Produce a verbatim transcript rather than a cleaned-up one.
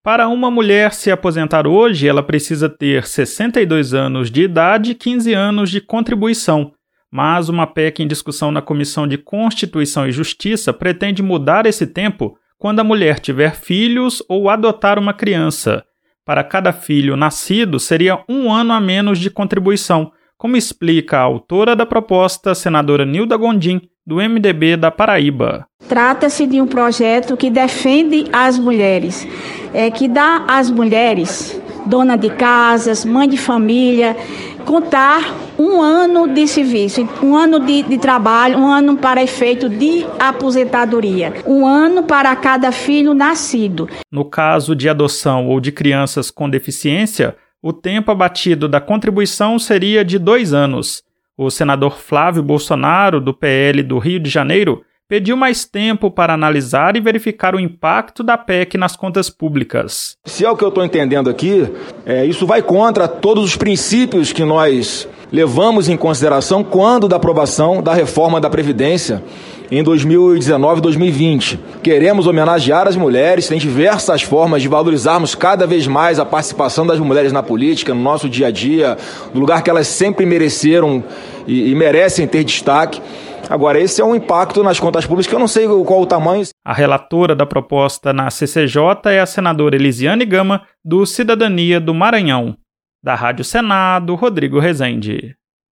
Para uma mulher se aposentar hoje, ela precisa ter sessenta e dois anos de idade e quinze anos de contribuição. Mas uma P E C em discussão na Comissão de Constituição e Justiça pretende mudar esse tempo quando a mulher tiver filhos ou adotar uma criança. Para cada filho nascido, seria um ano a menos de contribuição, como explica a autora da proposta, senadora Nilda Gondim, do M D B da Paraíba. Trata-se de um projeto que defende as mulheres, é, que dá às mulheres, dona de casas, mãe de família, contar um ano de serviço, um ano de, de trabalho, um ano para efeito de aposentadoria, um ano para cada filho nascido. No caso de adoção ou de crianças com deficiência, o tempo abatido da contribuição seria de dois anos. O senador Flávio Bolsonaro, do P L do Rio de Janeiro, pediu mais tempo para analisar e verificar o impacto da P E C nas contas públicas. Se é o que eu estou entendendo aqui, é, isso vai contra todos os princípios que nós levamos em consideração quando da aprovação da reforma da Previdência em dois mil e dezenove e dois mil e vinte. Queremos homenagear as mulheres, tem diversas formas de valorizarmos cada vez mais a participação das mulheres na política, no nosso dia a dia, no lugar que elas sempre mereceram e, e merecem ter destaque. Agora, esse é um impacto nas contas públicas que eu não sei qual o tamanho. A relatora da proposta na C C J é a senadora Elisiane Gama, do Cidadania do Maranhão. Da Rádio Senado, Rodrigo Rezende.